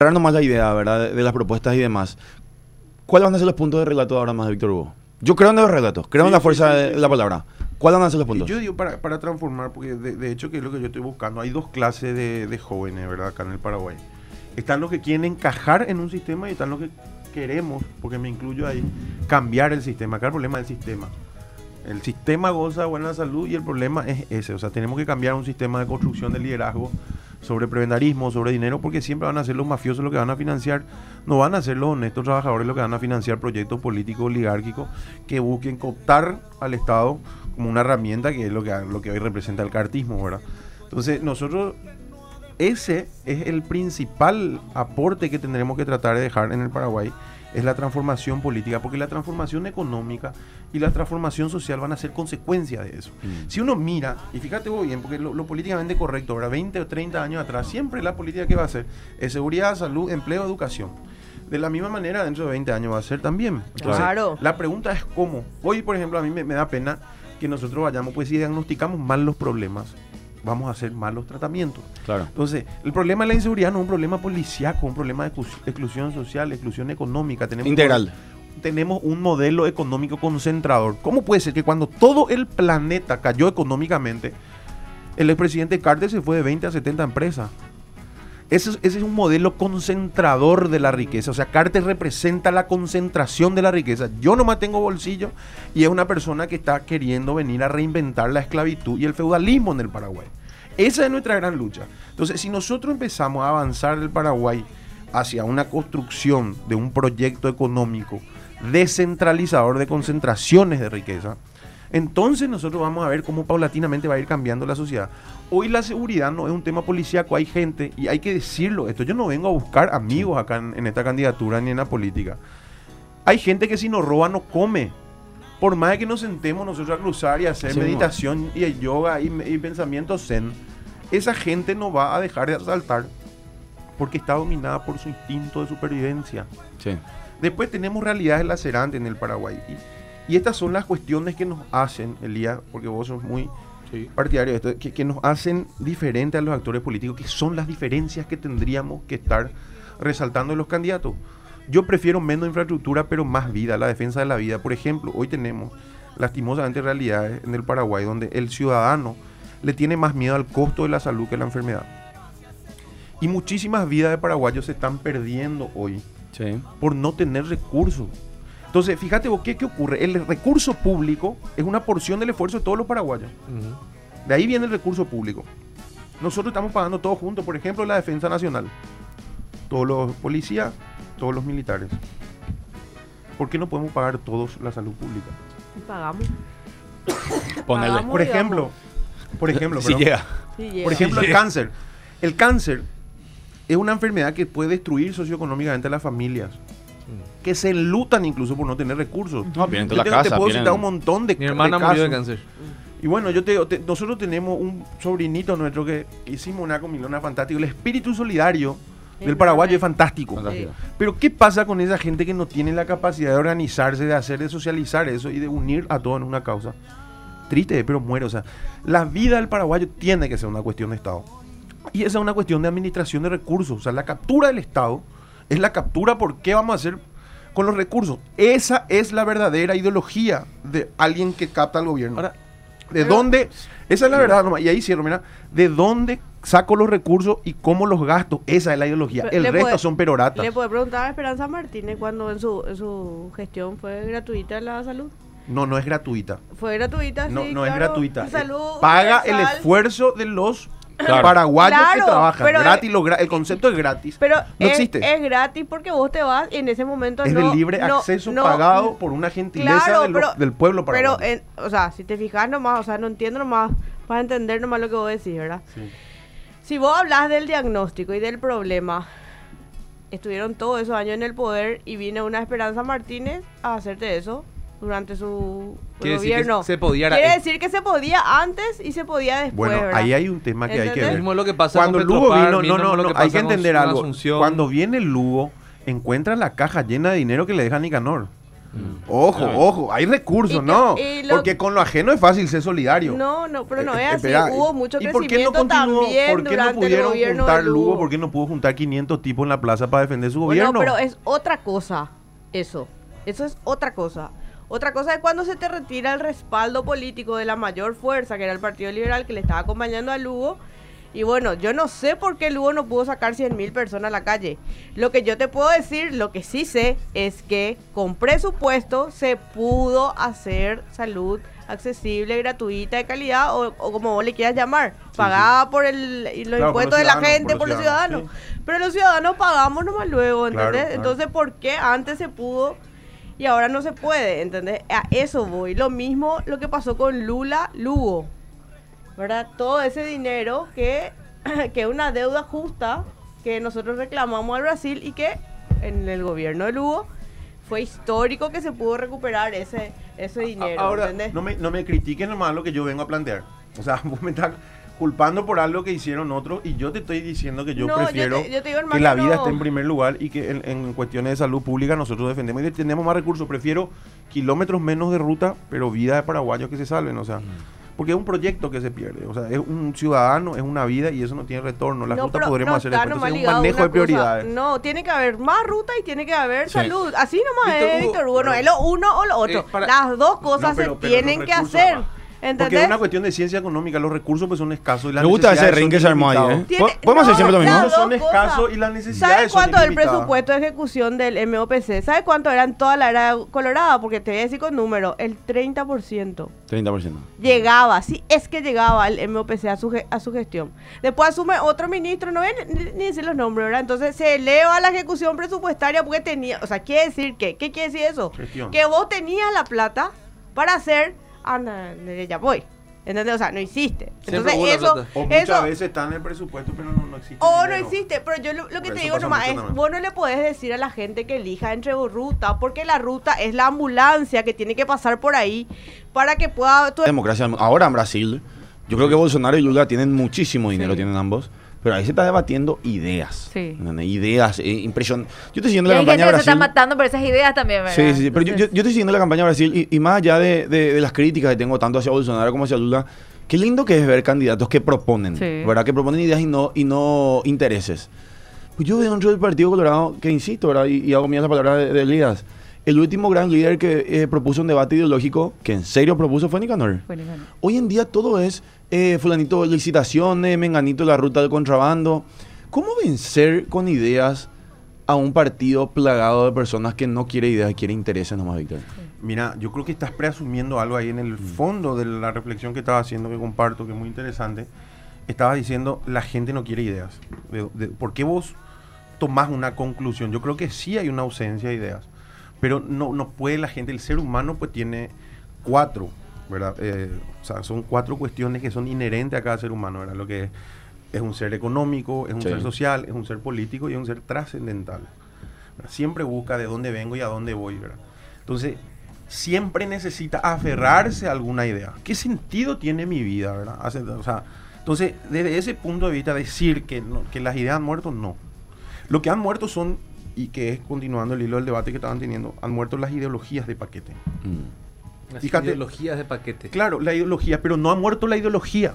cerrar nomás la idea, ¿verdad? De las propuestas y demás. ¿Cuáles van a ser los puntos de relato ahora más, Víctor Hugo? Yo creo en los relatos, creo en la fuerza de la palabra. ¿Cuáles van a ser los puntos? Yo digo para transformar, porque de hecho que es lo que yo estoy buscando. Hay dos clases de jóvenes, ¿verdad? Acá en el Paraguay. Están los que quieren encajar en un sistema y están los que queremos, porque me incluyo ahí, cambiar el sistema. Acá el problema es el sistema. El sistema goza de buena salud y el problema es ese. O sea, tenemos que cambiar un sistema de construcción de liderazgo sobre prebendarismo, sobre dinero, porque siempre van a ser los mafiosos los que van a financiar, no van a ser los honestos trabajadores los que van a financiar proyectos políticos oligárquicos que busquen cooptar al Estado como una herramienta, que es lo que hoy representa el cartismo, ¿verdad? Entonces, nosotros, ese es el principal aporte que tendremos que tratar de dejar en el Paraguay, es la transformación política, porque la transformación económica y la transformación social van a ser consecuencia de eso. Si uno mira, y fíjate vos bien, porque lo políticamente correcto, ahora 20 o 30 años atrás, siempre la política que va a ser es seguridad, salud, empleo, educación. De la misma manera, dentro de 20 años va a ser también. Entonces, claro. La pregunta es cómo. Hoy, por ejemplo, a mí me da pena que nosotros vayamos, pues si diagnosticamos mal los problemas, vamos a hacer malos tratamientos. Claro. Entonces, el problema de la inseguridad no es un problema policíaco, un problema de exclusión social, exclusión económica. Integral. Tenemos un modelo económico concentrador. ¿Cómo puede ser que cuando todo el planeta cayó económicamente, el expresidente Carter se fue de 20 a 70 empresas? Ese es un modelo concentrador de la riqueza. O sea, Carter representa la concentración de la riqueza. Yo nomás tengo bolsillo y es una persona que está queriendo venir a reinventar la esclavitud y el feudalismo en el Paraguay. Esa es nuestra gran lucha. Entonces, si nosotros empezamos a avanzar el Paraguay hacia una construcción de un proyecto económico descentralizador de concentraciones de riqueza, entonces nosotros vamos a ver cómo paulatinamente va a ir cambiando la sociedad. Hoy la seguridad no es un tema policíaco, hay gente, y hay que decirlo esto, yo no vengo a buscar amigos acá en esta candidatura ni en la política. Hay gente que si nos roba no come. Por más de que nos sentemos nosotros a cruzar y hacer meditación y yoga y pensamiento zen, esa gente no va a dejar de asaltar porque está dominada por su instinto de supervivencia. Sí. Después tenemos realidades lacerantes en el Paraguay. Y estas son las cuestiones que nos hacen, Elías, porque vos sos muy partidario de esto, que nos hacen diferentes a los actores políticos, que son las diferencias que tendríamos que estar resaltando en los candidatos. Yo prefiero menos infraestructura, pero más vida, la defensa de la vida. Por ejemplo, hoy tenemos lastimosamente realidades en el Paraguay donde el ciudadano le tiene más miedo al costo de la salud que a la enfermedad. Y muchísimas vidas de paraguayos se están perdiendo hoy por no tener recursos. Entonces, fíjate vos, ¿qué ocurre? El recurso público es una porción del esfuerzo de todos los paraguayos. De ahí viene el recurso público. Nosotros estamos pagando todos juntos, por ejemplo, la defensa nacional. Todos los policías, todos los militares. ¿Por qué no podemos pagar todos la salud pública? Pagamos. Ponele. Pagamos, Por ejemplo, Si llega. Por ejemplo, el cáncer. El cáncer es una enfermedad que puede destruir socioeconómicamente a las familias, que se enlutan incluso por no tener recursos. No, vienen de Yo la casa. te puedo vienen... citar un montón de Mi hermana de murió de casos. cáncer. Y bueno, nosotros tenemos un sobrinito nuestro que hicimos una comilona fantástica. El espíritu solidario del paraguayo es fantástico. Fantástico. Pero ¿qué pasa con esa gente que no tiene la capacidad de organizarse, de hacer, de socializar eso y de unir a todos en una causa? Triste, pero muere. O sea, la vida del paraguayo tiene que ser una cuestión de Estado. Y esa es una cuestión de administración de recursos. O sea, la captura del Estado es la captura por qué vamos a hacer con los recursos. Esa es la verdadera ideología de alguien que capta al gobierno. Ahora, ¿de dónde? Esa es la verdad, nomás. Y ahí cierro, mira. ¿De dónde saco los recursos y cómo los gasto? Esa es la ideología. El resto son peroratas. Le puede preguntar a Esperanza Martínez cuando en su gestión fue gratuita la salud. No es gratuita. Fue gratuita, No, sí, no es claro. gratuita. Salud Paga el universal. esfuerzo de los Claro. paraguayos Claro, que trabajan. pero Gratis, el concepto es gratis. Pero no existe. es gratis porque vos te vas y en ese momento Es no, de libre no- acceso no- pagado por una gentileza Claro, del pueblo paraguayo. Pero, o sea, si te fijas nomás, o sea, no entiendo nomás, para entender nomás lo que vos decís, ¿verdad? Sí. Si vos hablas del diagnóstico y del problema, estuvieron todos esos años en el poder y vino una Esperanza Martínez a hacerte eso durante su Quiere decir que gobierno. se podía- Quiere decir que se podía antes y se podía después, Bueno, ¿verdad? ahí hay un tema que hay que ¿Entendés? ver. Mismo lo que pasa Cuando con Lugo Petropar, vino, mismo lo que hay pasa que entender con algo. Asunción. Cuando viene Lugo, encuentra la caja llena de dinero que le deja Nicanor. Ojo, hay recursos, ¿no? Porque con lo ajeno es fácil ser solidario. No, pero no es así. Espera, Hubo mucho ¿y por qué crecimiento no continuó? también ¿Por qué no durante el pudieron gobierno juntar de Lugo? ¿Por qué no pudo juntar 500 tipos en la plaza para defender su gobierno? No, pero es otra cosa, eso. Eso es otra cosa. Otra cosa es cuando se te retira el respaldo político de la mayor fuerza, que era el Partido Liberal, que le estaba acompañando a Lugo. Y bueno, yo no sé por qué Lugo no pudo sacar 100.000 personas a la calle. Lo que yo te puedo decir, lo que sí sé, es que con presupuesto se pudo hacer salud accesible, gratuita, de calidad, o como vos le quieras llamar, pagada por los impuestos de la gente, por los ciudadanos. Sí. Pero los ciudadanos pagamos nomás luego, ¿entendés? Claro. Entonces, ¿por qué antes se pudo y ahora no se puede? ¿Entendés? A eso voy. Lo mismo lo que pasó con Lugo. ¿Verdad? Todo ese dinero que es una deuda justa que nosotros reclamamos al Brasil y que en el gobierno de Lugo fue histórico que se pudo recuperar ese dinero. Ahora, no me critiquen nomás lo que yo vengo a plantear. O sea, vos me estás culpando por algo que hicieron otros y yo te estoy diciendo que yo prefiero yo te digo, hermano, que la vida esté en primer lugar y que en cuestiones de salud pública nosotros defendemos y tenemos más recursos. Prefiero kilómetros menos de ruta, pero vida de paraguayos que se salven. O sea, porque es un proyecto que se pierde, o sea, es un ciudadano, es una vida y eso no tiene retorno. Las rutas podremos hacer esto, entonces es un manejo de prioridades. No, tiene que haber más ruta y tiene que haber salud. Así nomás es, Víctor Hugo, no es lo uno o lo otro. Las dos cosas se tienen que hacer. ¿Entendés? Porque es una cuestión de ciencia económica, los recursos pues son escasos y las me gusta ese ring que se armó ahí, ¿Podemos hacer siempre lo mismo? No son escasos y las necesidades ¿Sabes cuánto son es el presupuesto de ejecución del MOPC? ¿Sabes cuánto era en toda la era colorada? Porque te voy a decir con número, el 30%. 30%. Llegaba, sí, es que llegaba el MOPC a su gestión. Después asume otro ministro, no voy ni decir los nombres, ¿verdad? Entonces se eleva la ejecución presupuestaria porque tenía, o sea, ¿quiere decir qué? ¿Qué quiere decir eso? Gestión. Que vos tenías la plata para hacer... ya voy. ¿Entendés? O sea, no hiciste. Entonces eso... O muchas veces está en el presupuesto, pero no existe. O no existe. Pero yo lo que te digo nomás es, vos no le podés decir a la gente que elija entre ruta, porque la ruta es la ambulancia que tiene que pasar por ahí para que pueda... Democracia. Ahora en Brasil, yo creo que Bolsonaro y Lula tienen muchísimo dinero, tienen ambos. Pero ahí se está debatiendo ideas. Sí. Ideas, impresionantes. Yo estoy siguiendo la campaña de Brasil. Se está matando por esas ideas también, ¿verdad? Sí. Pero yo estoy siguiendo la campaña de Brasil y más allá de las críticas que tengo tanto hacia Bolsonaro como hacia Lula, qué lindo que es ver candidatos que proponen, ¿verdad? Que proponen ideas y no intereses. Pues yo veo dentro del Partido Colorado, que insisto, ¿verdad? Y hago mía la palabra de Elías. El último gran líder que propuso un debate ideológico, que en serio propuso, fue Nicanor. Hoy en día todo es fulanito licitaciones, menganito la ruta del contrabando. ¿Cómo vencer con ideas a un partido plagado de personas que no quiere ideas, quiere intereses nomás, Víctor? Mira, yo creo que estás preasumiendo algo ahí en el fondo de la reflexión que estaba haciendo, que comparto, que es muy interesante. Estabas diciendo, la gente no quiere ideas. ¿Por qué vos tomás una conclusión? Yo creo que sí hay una ausencia de ideas. Pero no puede la gente, el ser humano pues tiene 4, ¿verdad? O sea, son 4 cuestiones que son inherentes a cada ser humano, ¿verdad? Lo que es un ser económico, es un ser social, es un ser político y es un ser trascendental. Siempre busca de dónde vengo y a dónde voy, ¿verdad? Entonces, siempre necesita aferrarse a alguna idea. ¿Qué sentido tiene mi vida, verdad? O sea, entonces, desde ese punto de vista, decir que las ideas han muerto, no. Lo que han muerto son... y que es continuando el hilo del debate que estaban teniendo, han muerto las ideologías de paquete. Las ideologías de paquete. Claro, la ideología, pero no ha muerto la ideología.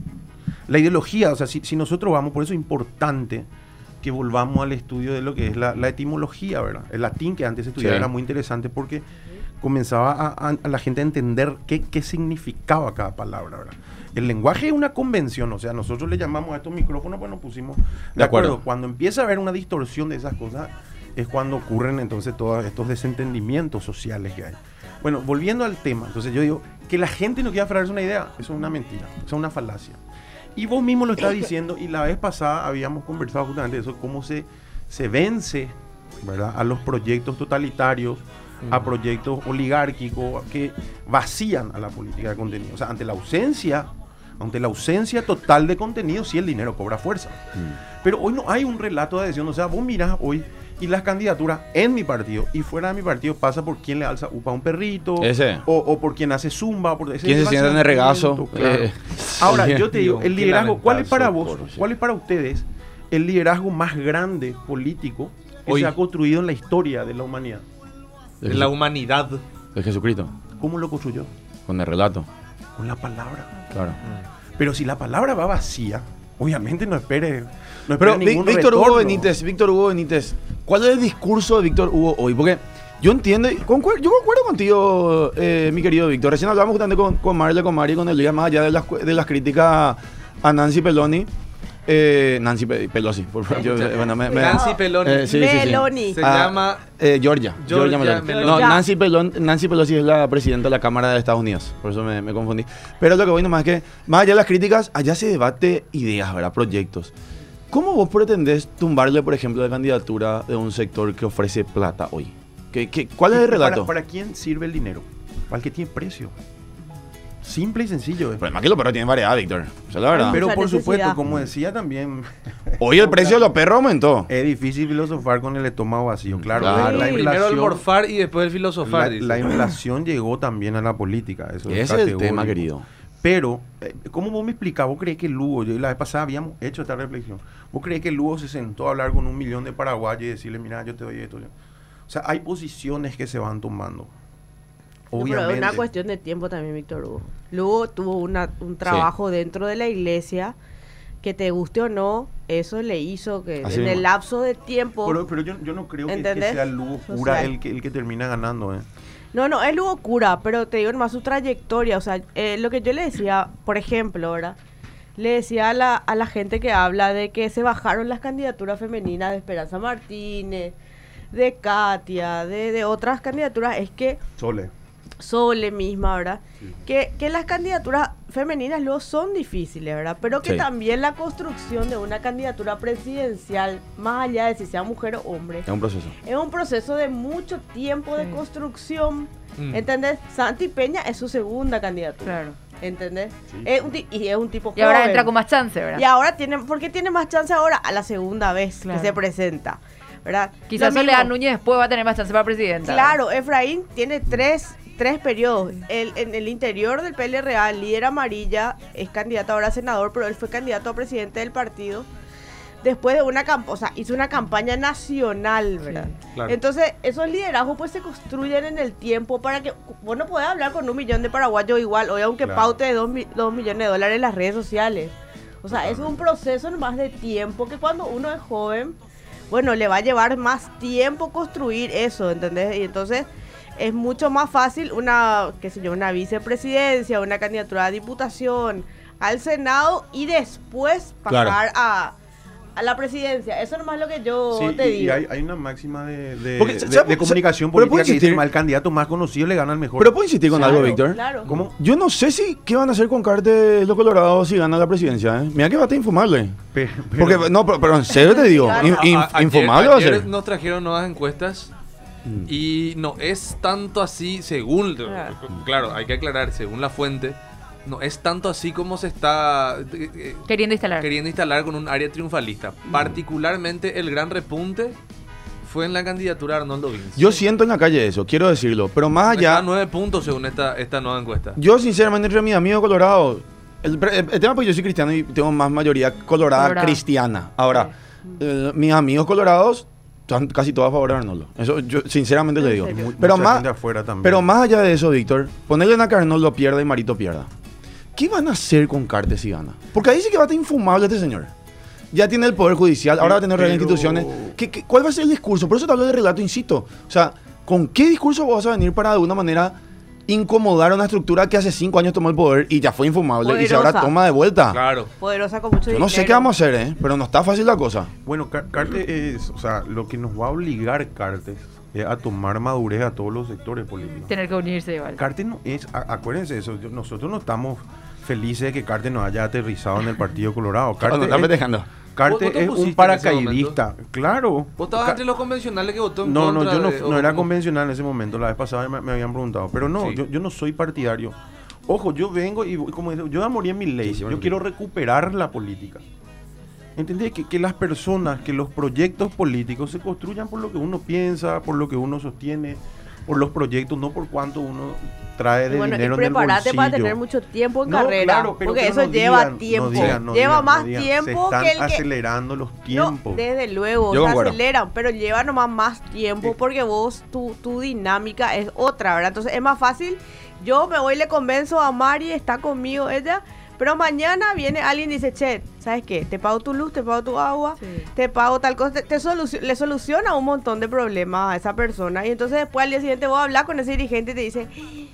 La ideología, o sea, si nosotros vamos, por eso es importante que volvamos al estudio de lo que es la etimología, ¿verdad? El latín que antes se estudiaba era muy interesante porque comenzaba a la gente a entender qué significaba cada palabra, ¿verdad? El lenguaje es una convención, o sea, nosotros le llamamos a estos micrófonos, pues nos pusimos de acuerdo. Cuando empieza a haber una distorsión de esas cosas, es cuando ocurren entonces todos estos desentendimientos sociales que hay. Bueno, volviendo al tema, entonces yo digo, que la gente no quiera aferrarse a una idea, eso es una mentira, eso es una falacia. Y vos mismo lo estás diciendo, y la vez pasada habíamos conversado justamente de eso, cómo se vence, ¿verdad?, a los proyectos totalitarios, a proyectos oligárquicos que vacían a la política de contenido. O sea, ante la ausencia total de contenido, sí el dinero cobra fuerza. Pero hoy no hay un relato de adhesión. O sea, vos mirás hoy y las candidaturas en mi partido y fuera de mi partido pasa por quien le alza upa a un perrito, o por quien hace zumba, por quien se sienta en el regazo. Claro. Ahora, yo te digo, el liderazgo, ¿cuál es para vos? ¿Cuál es para ustedes el liderazgo más grande político que se ha construido en la historia de la humanidad? de la humanidad de Jesucristo. ¿Cómo lo construyó? Con el relato. Con la palabra. Claro. Pero si la palabra va vacía, obviamente no espere Pero ningún Víctor retorno. Hugo Benítez, ¿cuál es el discurso de Víctor Hugo hoy? Porque yo entiendo, yo concuerdo contigo, mi querido Víctor. Recién hablamos justamente con Mari y con Elías, más allá de las críticas a Nancy Pelosi. Nancy Pelosi, por favor. Nancy Pelosi. Sí. Meloni. Se llama Georgia Meloni. No, Nancy Pelosi es la presidenta de la Cámara de Estados Unidos. Por eso me confundí. Pero lo que voy nomás es que, más allá de las críticas, allá se debate ideas, ¿verdad? Proyectos. ¿Cómo vos pretendés tumbarle, por ejemplo, la candidatura de un sector que ofrece plata hoy? ¿Cuál es el relato? ¿Para quién sirve el dinero? Para el que tiene precio. Simple y sencillo. El problema es que los perros tienen variedad, Víctor. Esa es la verdad. Pero mucha por necesidad. supuesto, como decía también... Hoy el precio de los perros aumentó. Es difícil filosofar con el estómago vacío. Claro, Claro. la primero el inflación... morfar y después el filosofar. La inflación llegó también a la política. Eso Ese es el categórico. tema, querido. Pero, ¿cómo vos me explicás? ¿Vos creés que Lugo, la vez pasada habíamos hecho esta reflexión, vos creés que Lugo se sentó a hablar con 1 millón de paraguayos y decirle, mira, yo te doy esto? O sea, hay posiciones que se van tomando. Pero es una cuestión de tiempo también, Víctor Hugo. Luego tuvo un trabajo dentro de la iglesia, que te guste o no, eso le hizo que Así en mismo. el lapso de tiempo... Pero yo no creo que ¿entendés? sea Lugo pura Social. el que termina ganando. No, es Lugo cura, pero te digo más su trayectoria. O sea, lo que yo le decía, por ejemplo, ¿verdad? Le decía a la gente que habla de que se bajaron las candidaturas femeninas de Esperanza Martínez, de Katia, de otras candidaturas, es que Sole misma, ¿verdad? Sí. Que las candidaturas femeninas luego son difíciles, ¿verdad? Pero que también la construcción de una candidatura presidencial, más allá de si sea mujer o hombre, es un proceso. Es un proceso de mucho tiempo de construcción, ¿entendés? Santi Peña es su segunda candidatura. Claro. ¿Entendés? Sí. Y es un tipo Y ahora joven. entra con más chance, ¿verdad? Y ahora ¿por qué tiene más chance ahora? A la segunda vez Claro. que se presenta, ¿verdad? Quizás Lo mismo. Soledad Núñez después va a tener más chance para presidenta. Claro, Efraín tiene tres periodos. En el interior del PL Real, líder amarilla, es candidato ahora a senador, pero él fue candidato a presidente del partido. Después de hizo una campaña nacional, ¿verdad? Sí, claro. Entonces, esos liderazgos pues se construyen en el tiempo para que vos no podés hablar con 1 millón de paraguayos igual, hoy aunque paute de 2 millones de dólares en las redes sociales. O sea, es un proceso más de tiempo que cuando uno es joven, bueno, le va a llevar más tiempo construir eso, ¿entendés? Y entonces es mucho más fácil una vicepresidencia, una candidatura a diputación, al Senado y después pasar a la presidencia. Eso nomás es lo que yo te digo. Y hay una máxima de Porque, comunicación pero política que insistir, dice, el candidato más conocido le gana al mejor. Pero puedo insistir con algo, Víctor. Claro. ¿Cómo? Yo no sé qué van a hacer con Cartes los Colorados si gana la presidencia, ¿eh? Mira que va a estar infumable. Porque, no, pero en serio te digo, Claro. infumable va a ser. Ayer nos trajeron nuevas encuestas y no es tanto así, según, claro, hay que aclarar, según la fuente, no es tanto así como se está Queriendo instalar con un área triunfalista. Particularmente el gran repunte fue en la candidatura de Arnoldo Vinci. Yo siento en la calle eso, quiero decirlo, pero más allá... Está a 9 puntos según esta nueva encuesta. Yo sinceramente entre mis amigos colorados, el tema pues yo soy cristiano y tengo más mayoría colorada cristiana. Ahora, mis amigos colorados están casi todos a favor de Arnoldo. Eso yo sinceramente le digo. Pero más allá de eso, Víctor, ponerle a que Arnoldo pierda y Marito pierda. ¿Qué van a hacer con Cartes si gana? Porque ahí sí que va a estar infumable este señor. Ya tiene el Poder Judicial, ahora va a tener redes instituciones. ¿Cuál va a ser el discurso? Por eso te hablo de relato, insisto. O sea, ¿con qué discurso vas a venir para de alguna manera incomodar a una estructura que hace 5 años tomó el poder y ya fue infumable Poderosa. y se ahora toma de vuelta? Claro. Poderosa con mucho Yo no sé qué vamos a hacer, pero no está fácil la cosa. Bueno, Cartes es, o sea, lo que nos va a obligar Cartes es a tomar madurez a todos los sectores políticos. Tener que unirse igual. Cartes no es, acuérdense de eso, nosotros no estamos felices de que Cartes nos haya aterrizado en el Partido Colorado. Cartes Cartes es un paracaidista, claro. ¿Vos estabas entre los convencionales que votó en contra? No, yo no era convencional en ese momento. La vez pasada me habían preguntado. Pero no, sí. yo no soy partidario. Ojo, yo vengo y como digo, yo morí en mi ley. Yo quiero recuperar la política. ¿Entendés? Que las personas, que los proyectos políticos se construyan por lo que uno piensa, por lo que uno sostiene. por los proyectos, no por cuánto uno trae de dinero en el bolsillo. Prepárate para tener mucho tiempo en carrera, claro, porque eso lleva tiempo. Lleva más tiempo que el que... acelerando los tiempos. No, desde luego, se aceleran, pero lleva nomás más tiempo porque vos, tu dinámica es otra, ¿verdad? Entonces es más fácil, yo me voy y le convenzo a Mari, está conmigo ella, pero mañana viene alguien y dice, che, ¿sabes qué? Te pago tu luz, te pago tu agua, te pago tal cosa, le soluciona un montón de problemas a esa persona. Y entonces después al día siguiente vos hablas con ese dirigente y te dice,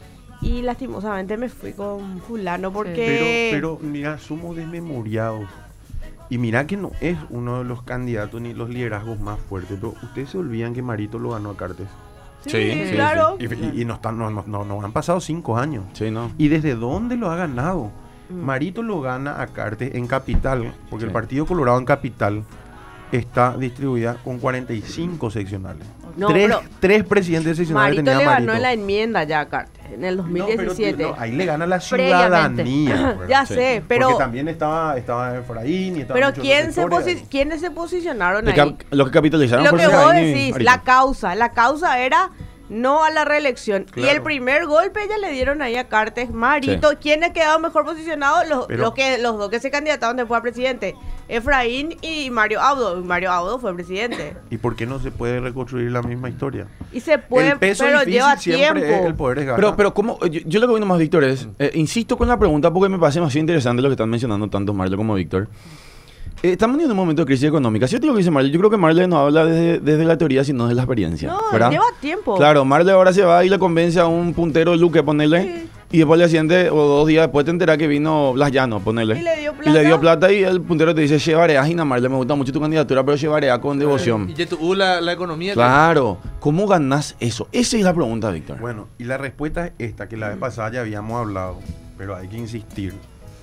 y lastimosamente me fui con fulano porque... Pero mira, somos desmemoriados. Y mira que no es uno de los candidatos ni los liderazgos más fuertes, pero ustedes se olvidan que Marito lo ganó a Cartes. Sí, claro. Y no han pasado 5 años. Sí, no. ¿Y desde dónde lo ha ganado? Marito lo gana a Cartes en Capital, porque el Partido Colorado en Capital está distribuida con 45 seccionales. No, tres presidentes seccionales tenía Marito. Marito le ganó en la enmienda ya a Cartes, en el 2017. No, ahí le gana la ciudadanía. Ya sé, pero... Porque también estaba Efraín y estaba... Pero ¿quiénes se posicionaron ahí? Los que capitalizaron lo por que vos decís, la causa era... no a la reelección. Claro. Y el primer golpe ya le dieron ahí a Cartes, Marito. Sí. ¿Quiénes quedaron mejor posicionados? Los dos que se candidataron después a presidente. Efraín y Mario Audo. Mario Audo fue presidente. ¿Y por qué no se puede reconstruir la misma historia? Y se puede, pero lleva tiempo. El poder es ganar. Pero ¿cómo? Yo lo que veo más, Víctor, es... insisto con la pregunta porque me parece más interesante lo que están mencionando tanto Marlo como Víctor. Estamos en un momento de crisis económica. ¿Cierto lo que dice Marle? Yo creo que Marle no habla desde la teoría, sino desde la experiencia. No, ¿verdad? Lleva tiempo. Claro, Marle ahora se va y le convence a un puntero Luque, ponerle. Sí. Y después al día siguiente o 2 días después te enteras que vino Blas Llano, ponerle. Y le dio plata. Y el puntero te dice, llevaré Gina Marle, me gusta mucho tu candidatura, pero llevaré con devoción. Y ya tú la economía. Claro. ¿Cómo ganás eso? Esa es la pregunta, Víctor. Bueno, y la respuesta es esta, que la vez pasada ya habíamos hablado, pero hay que insistir.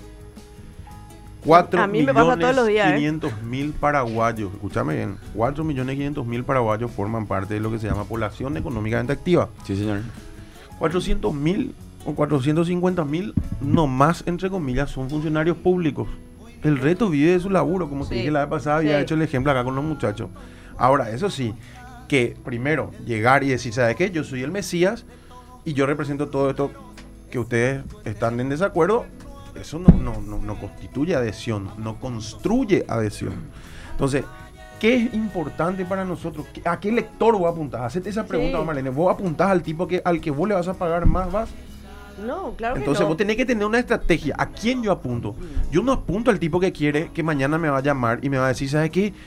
4.500.000 paraguayos, escúchame bien, 4.500.000 paraguayos forman parte de lo que se llama población económicamente activa. Sí, señor. 400.000 o 450.000 nomás, entre comillas, son funcionarios públicos. El resto vive de su laburo, como te dije la vez pasada, había hecho el ejemplo acá con los muchachos. Ahora, eso sí, que primero llegar y decir, ¿sabes qué? Yo soy el Mesías y yo represento todo esto que ustedes están en desacuerdo. Eso no constituye adhesión, no construye adhesión. Entonces, ¿qué es importante para nosotros? ¿A qué elector vos apuntás? Hacete esa pregunta, Marlene. ¿Vos apuntás al tipo al que vos le vas a pagar más vas? No, claro que Entonces no. Vos tenés que tener una estrategia. ¿A quién yo apunto? Yo no apunto al tipo que quiere que mañana me va a llamar y me va a decir, ¿sabes qué?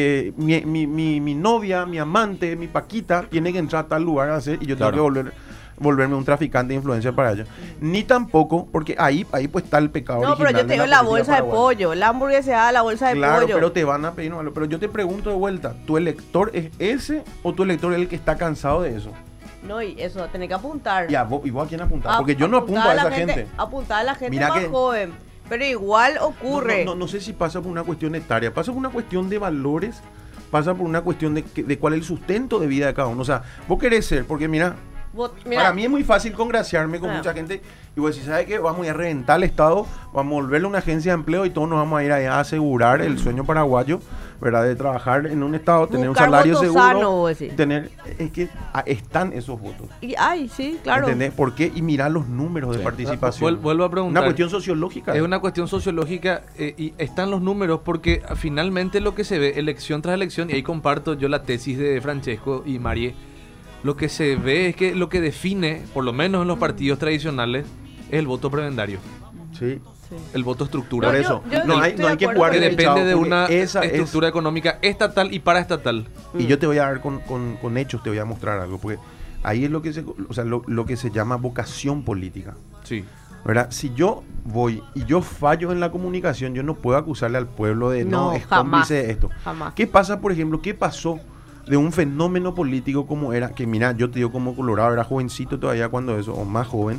Mi novia, mi amante, mi Paquita tiene que entrar a tal lugar a hacer y yo tengo que volverme un traficante de influencia para ellos. Ni tampoco, porque ahí pues está el pecado original. No, pero yo te digo la bolsa de pollo, la hamburguesa, la bolsa de pollo. Claro, pero te van a pedir un valor. Pero yo te pregunto de vuelta, ¿tu elector es ese o tu elector es el que está cansado de eso? No, y eso, tenés que apuntar. ¿Y vos a quién apuntás? Porque yo no apunto a esa gente. Apuntar a la gente más joven. Pero igual ocurre. No sé si pasa por una cuestión etaria, pasa por una cuestión de valores, pasa por una cuestión de cuál es el sustento de vida de cada uno. O sea, vos querés ser, porque mira, para mí es muy fácil congraciarme con mucha gente y vos decís, ¿sabes qué? Vamos a ir a reventar el Estado, vamos a volverle una agencia de empleo y todos nos vamos a ir a asegurar el sueño paraguayo, ¿verdad? De trabajar en un Estado, tener un salario seguro, tener, es que están esos votos. Sí, claro. ¿Entendés? ¿Por qué? Y mirar los números de participación. Vuelvo a preguntar. Una cuestión sociológica. Es una cuestión sociológica y están los números porque finalmente lo que se ve elección tras elección, y ahí comparto yo la tesis de Francesco y Marie, lo que se ve es que lo que define, por lo menos en los partidos tradicionales, es el voto prebendario. Sí. El voto estructural. Por eso, no hay que jugar que depende de una estructura económica estatal y paraestatal. Y yo te voy a dar con hechos, te voy a mostrar algo, porque ahí es lo que se llama vocación política. Sí. ¿Verdad? Si yo voy y yo fallo en la comunicación, yo no puedo acusarle al pueblo de es cómplice de esto. Jamás. ¿Qué pasa, por ejemplo? ¿Qué pasó de un fenómeno político como era? Que mira, yo te digo como Colorado, era jovencito todavía cuando eso, o más joven,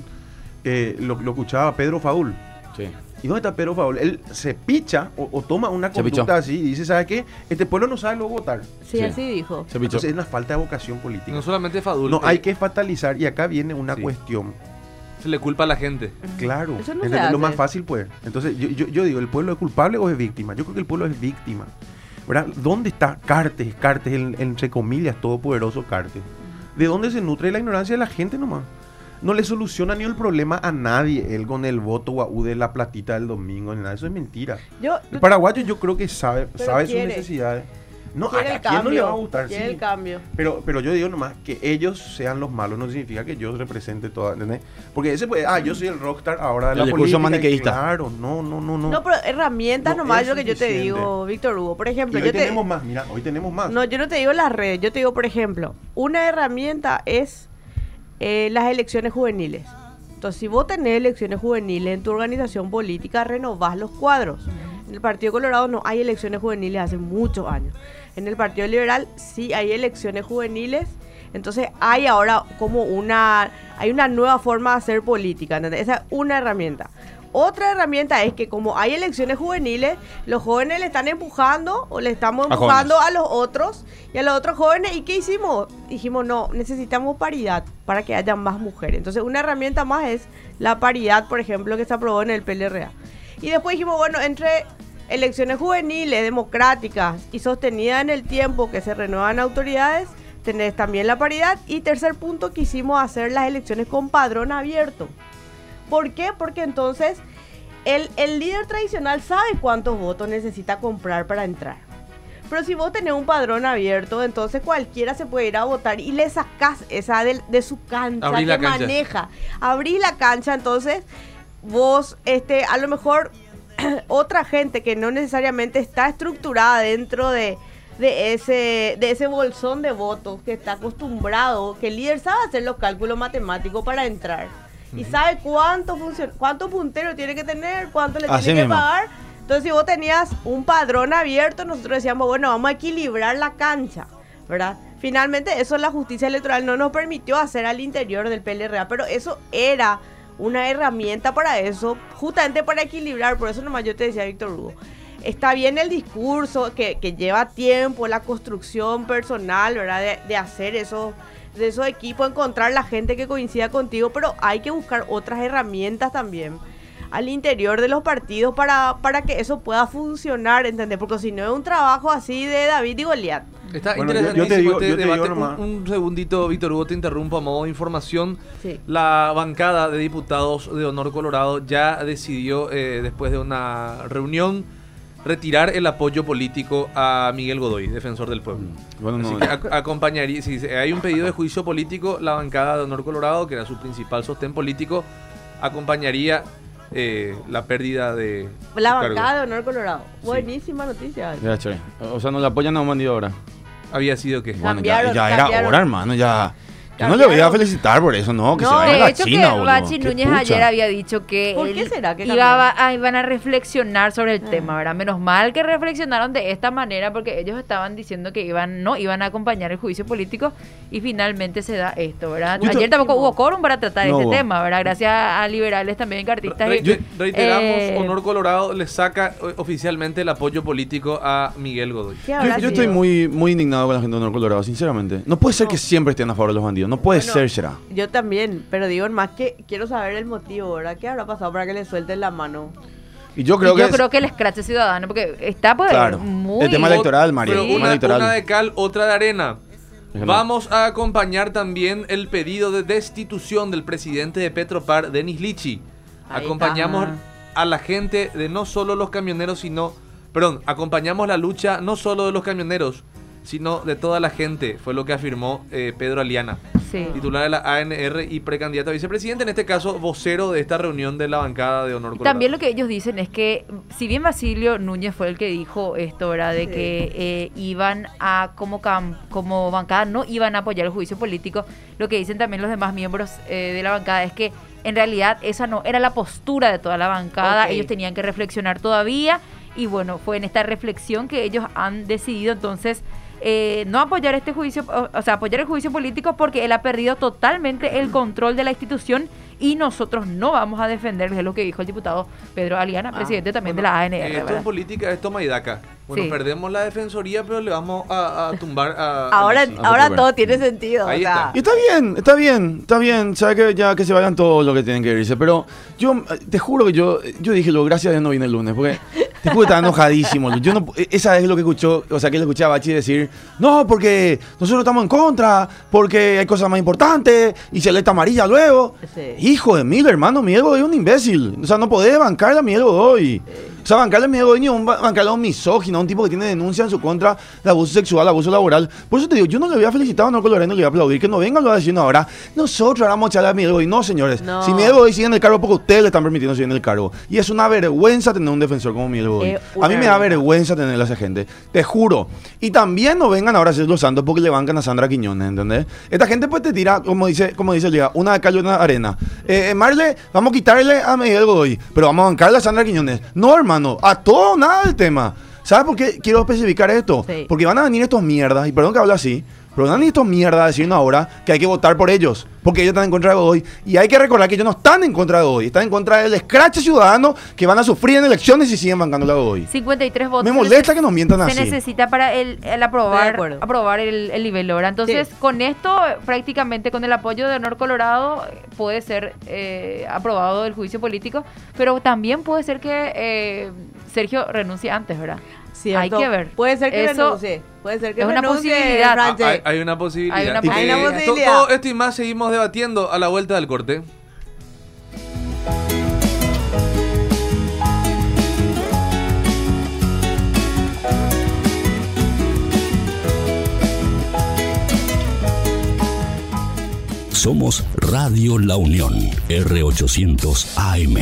lo escuchaba Pedro Faúl. Sí. ¿Y dónde está Pedro Faúl? Él se picha o toma una conducta así y dice, ¿sabes qué? Este pueblo no sabe luego votar. Sí, así dijo. Entonces es una falta de vocación política. No solamente Faúl. No, hay que fatalizar, y acá viene una cuestión. Se le culpa a la gente. Claro, eso no es lo más fácil, pues. Entonces yo digo, ¿el pueblo es culpable o es víctima? Yo creo que el pueblo es víctima. ¿Verdad? ¿Dónde está Cartes, entre comillas, todopoderoso Cartes? ¿De dónde se nutre la ignorancia de la gente nomás? No le soluciona ni el problema a nadie él con el voto guau de la platita del domingo ni nada. Eso es mentira. El paraguayo yo creo que sabe sus necesidades. No, ¿a quién no le va a gustar? Sí. El cambio. Pero yo digo nomás que ellos sean los malos no significa que yo represente toda, ¿entendés? Porque ese puede, yo soy el rockstar ahora de la política. Maniqueísta. Claro, no. No, pero herramientas nomás es lo que yo te digo, Víctor Hugo. Por ejemplo, hoy tenemos más, mira, hoy tenemos más. No, yo no te digo las redes, yo te digo, por ejemplo, una herramienta es las elecciones juveniles. Entonces, si vos tenés elecciones juveniles en tu organización política, renovás los cuadros. En el Partido Colorado no hay elecciones juveniles hace muchos años. En el Partido Liberal sí hay elecciones juveniles. Entonces hay ahora como una nueva forma de hacer política, ¿entendés? Esa es una herramienta. Otra herramienta es que como hay elecciones juveniles, los jóvenes le están empujando o le estamos empujando a los otros y a los otros jóvenes. ¿Y qué hicimos? Dijimos, no, necesitamos paridad para que haya más mujeres. Entonces una herramienta más es la paridad, por ejemplo, que se aprobó en el PLRA. Y después dijimos, bueno, entre elecciones juveniles, democráticas y sostenidas en el tiempo que se renuevan autoridades, tenés también la paridad. Y tercer punto, quisimos hacer las elecciones con padrón abierto. ¿Por qué? Porque entonces el líder tradicional sabe cuántos votos necesita comprar para entrar. Pero si vos tenés un padrón abierto, entonces cualquiera se puede ir a votar y le sacás esa de su cancha que maneja. Abrís la cancha, entonces vos, a lo mejor otra gente que no necesariamente está estructurada dentro de ese bolsón de votos, que está acostumbrado, que el líder sabe hacer los cálculos matemáticos para entrar y sabe cuánto puntero tiene que tener, cuánto le tiene que pagar. Entonces, si vos tenías un padrón abierto, nosotros decíamos, bueno, vamos a equilibrar la cancha, ¿verdad? Finalmente, eso la justicia electoral no nos permitió hacer al interior del PLRA, pero eso era una herramienta para eso, justamente para equilibrar. Por eso nomás yo te decía, Víctor Hugo, está bien el discurso que lleva tiempo, la construcción personal, ¿verdad? De hacer de esos equipos, encontrar la gente que coincida contigo, pero hay que buscar otras herramientas también al interior de los partidos para que eso pueda funcionar, ¿entendés? Porque si no es un trabajo así de David y Goliat. Está interesantísimo este debate. Un segundito, Víctor Hugo, te interrumpo a modo de información. Sí. La bancada de diputados de Honor Colorado ya decidió, después de una reunión, retirar el apoyo político a Miguel Godoy, defensor del pueblo. Así que acompañaría, si hay un pedido de juicio político, la bancada de Honor Colorado, que era su principal sostén político, acompañaría la pérdida de la bancada de Honor Colorado. Buenísima noticia. Ya, che. O sea, nos la apoyan a un bandido ahora. Había sido que bueno, ya era hora, hermano, ya. Yo no le voy a felicitar por eso, no, que se vaya a la China, boludo. Bachi Núñez ayer había dicho que ¿por qué será que iban a reflexionar sobre el tema, ¿verdad? Menos mal que reflexionaron de esta manera, porque ellos estaban diciendo que no iban a acompañar el juicio político y finalmente se da esto, ¿verdad? Ayer tampoco hubo quórum para tratar este tema, ¿verdad? Gracias a liberales también, cartistas. Reiteramos, Honor Colorado le saca oficialmente el apoyo político a Miguel Godoy. Yo estoy muy, muy indignado con la gente de Honor Colorado, sinceramente. No puede ser que siempre estén a favor de los bandidos. No puede ser, será. Yo también, pero digo más que quiero saber el motivo, ¿verdad? ¿Qué habrá pasado para que le suelten la mano? Y yo creo que el escrache ciudadano, porque está pues muy... El tema electoral, María. Pero una de cal, otra de arena. Vamos a acompañar también el pedido de destitución del presidente de Petropar, Denis Lichi. Acompañamos a la gente de no solo los camioneros, acompañamos la lucha no solo de los camioneros, sino de toda la gente, fue lo que afirmó Pedro Aliana, titular de la ANR y precandidato a vicepresidente, en este caso vocero de esta reunión de la bancada de Honor Colorado. También lo que ellos dicen es que, si bien Basilio Núñez fue el que dijo esto, ¿verdad? De que iban a, como bancada, no iban a apoyar el juicio político, lo que dicen también los demás miembros de la bancada es que en realidad esa no era la postura de toda la bancada, ellos tenían que reflexionar todavía, y bueno, fue en esta reflexión que ellos han decidido entonces no apoyar este juicio, o sea, apoyar el juicio político, porque él ha perdido totalmente el control de la institución y nosotros no vamos a defender, es lo que dijo el diputado Pedro Aliana, presidente también de la ANR. Esto en política es toma y daca. Bueno, perdemos la defensoría, pero le vamos a tumbar a... Ahora todo tiene sentido. Ahí está. Y está bien. Sabe que ya que se vayan todos los que tienen que irse, pero yo te juro que yo dije, gracias a Dios no vine el lunes, porque Te juro que estaba enojadísimo. Yo no, esa vez lo que escuchó, o sea, que le escuché a Bachi decir, no, porque nosotros estamos en contra, porque hay cosas más importantes, y se alerta amarilla luego. Sí. Hijo de mil, hermano, Miguel Godoy es un imbécil. O sea, no podés bancarle a Miguel Godoy. O sea, bancarle a Miguel Godoy ni bancarle a un misógino, a un tipo que tiene denuncia en su contra de abuso sexual, abuso laboral. Por eso te digo, yo no le voy a felicitar a Honor Colorado, no le voy a aplaudir, que no vengan lo diciendo ahora, nosotros ahora vamos a echarle a Miguel Godoy. No, señores, no. Si Miguel Godoy sigue en el cargo, porque ustedes le están permitiendo seguir en el cargo. Y es una vergüenza tener un defensor como Miguel Godoy. A mí me da vergüenza tener a esa gente, te juro. Y también no vengan ahora a ser los santos porque le bancan a Sandra Quiñones, ¿entendés? Esta gente pues te tira, como dice el día, una de cal y una de arena. Marle, vamos a quitarle a Miguel Godoy, pero vamos a bancarle a Sandra Quiñones. No, hermano, a todo nada del tema. ¿Sabes por qué quiero especificar esto? Sí. Porque van a venir estos mierdas, y perdón que hable así, pero van a venir estos mierdas a decirnos ahora que hay que votar por ellos, porque ellos están en contra de Godoy. Y hay que recordar que ellos no están en contra de Godoy, están en contra del escrache ciudadano que van a sufrir en elecciones si siguen bancando a Godoy. 53 votos. Me molesta que nos mientan así. Se necesita para el aprobar el nivel ahora. Entonces, sí, con esto, prácticamente con el apoyo de Honor Colorado, puede ser aprobado el juicio político, pero también puede ser que Sergio renuncie antes, ¿verdad? Cierto. Hay que ver. Puede ser que renuncie. Puede ser que es renuncie. Una posibilidad. Hay una posibilidad. Hay una posibilidad. Todo esto y más seguimos debatiendo a la vuelta del corte. Somos Radio La Unión, R800 AM.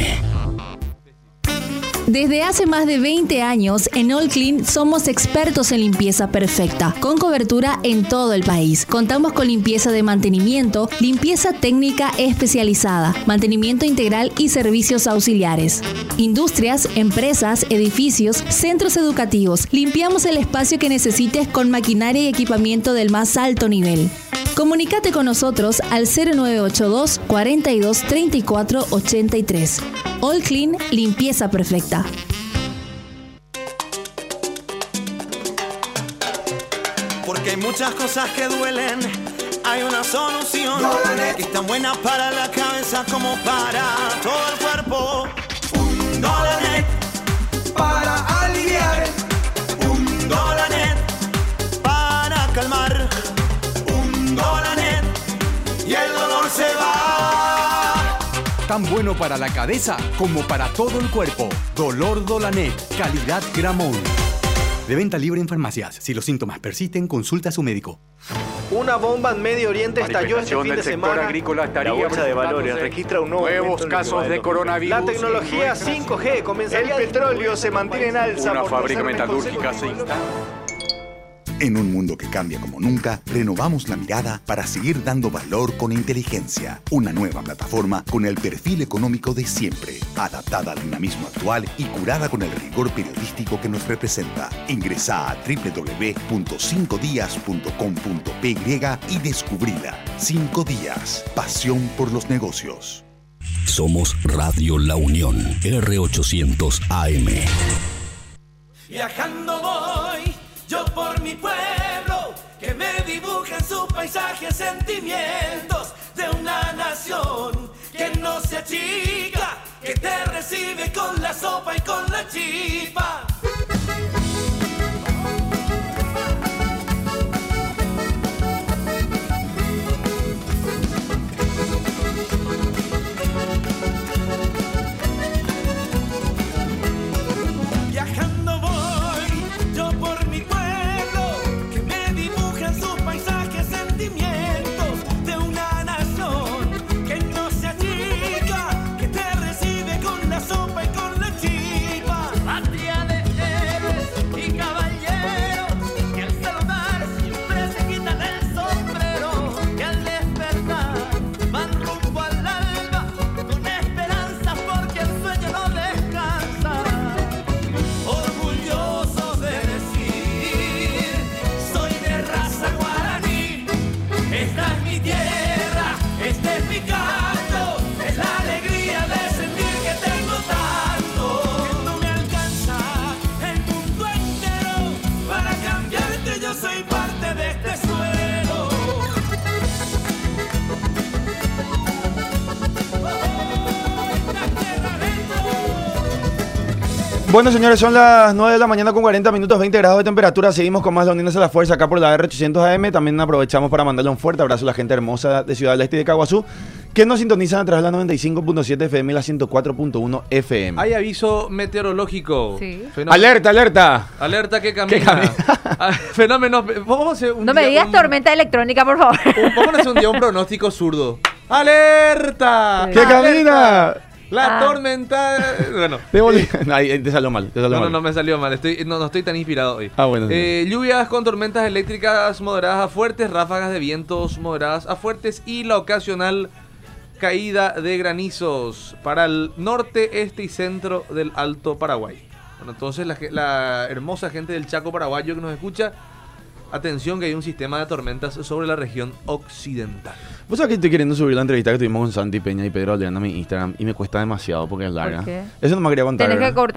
Desde hace más de 20 años, en All Clean somos expertos en limpieza perfecta, con cobertura en todo el país. Contamos con limpieza de mantenimiento, limpieza técnica especializada, mantenimiento integral y servicios auxiliares. Industrias, empresas, edificios, centros educativos. Limpiamos el espacio que necesites con maquinaria y equipamiento del más alto nivel. Comunícate con nosotros al 0982 42 34 83. All Clean, limpieza perfecta. Porque hay muchas cosas que duelen, hay una solución que es tan buena para la cabeza como para todo el cuerpo. Un Dolanet para aliviar, un Dolanet para calmar, un Dolanet y el dolor se va. Tan bueno para la cabeza como para todo el cuerpo. Dolor Dolanet, calidad Gramón. De venta libre en farmacias. Si los síntomas persisten, consulta a su médico. Una bomba en Medio Oriente estalló este fin de semana. La bolsa de valores registra un nuevos casos de coronavirus. La tecnología 5G comenzaría. El petróleo se mantiene en alza. Una fábrica metalúrgica se instala. En un mundo que cambia como nunca, renovamos la mirada para seguir dando valor con inteligencia. Una nueva plataforma con el perfil económico de siempre, adaptada al dinamismo actual y curada con el rigor periodístico que nos representa. Ingresa a www.5dias.com.py y descubrila. 5 días. Pasión por los negocios. Somos Radio La Unión, R800 AM. Viajando voy yo por mi pueblo, que me dibuja en su paisaje sentimientos de una nación que no se achica, que te recibe con la sopa y con la chipa. Viajando voy yo por mi pueblo, de una nación que no se achica, que te recibe con la sopa y con la chipa. Patria de héroes y caballeros que al saludar siempre se quitan el sombrero, que al despertar van rumbo al alba con esperanza porque el sueño no descansa. Orgullosos de decir, soy de raza guaraní. Esta es mi tierra, este es mi canto, es la alegría de sentir que tengo tanto, que no me alcanza el mundo entero para cambiarte, yo soy parte de este suelo. Bueno, señores, son las 9 de la mañana con 40 minutos, 20 grados de temperatura. Seguimos con más de Uniéndose a la Fuerza acá por la R800 AM. También aprovechamos para mandarle un fuerte abrazo a la gente hermosa de Ciudad del Este y de Caguazú, que nos sintonizan a través de la 95.7 FM y la 104.1 FM. Hay aviso meteorológico. Sí. ¡Alerta, alerta! Alerta que camina. Fenómenos. Vamos a hacer un No me digas tormenta electrónica, por favor. Vamos a hacer un día un pronóstico zurdo. ¡Alerta! ¡Que camina! La tormenta. Bueno. Ahí te salió mal. No me salió mal. No estoy tan inspirado hoy. Bueno. Lluvias con tormentas eléctricas moderadas a fuertes, ráfagas de vientos moderadas a fuertes y la ocasional caída de granizos para el norte, este y centro del Alto Paraguay. Bueno, entonces la hermosa gente del Chaco paraguayo que nos escucha, atención que hay un sistema de tormentas sobre la región occidental. Vos sabés que estoy queriendo subir la entrevista que tuvimos con Santi Peña y Pedro Aldeana a mi Instagram y me cuesta demasiado porque es larga. ¿Por qué? Eso no me quería contar. Tenés que cortar.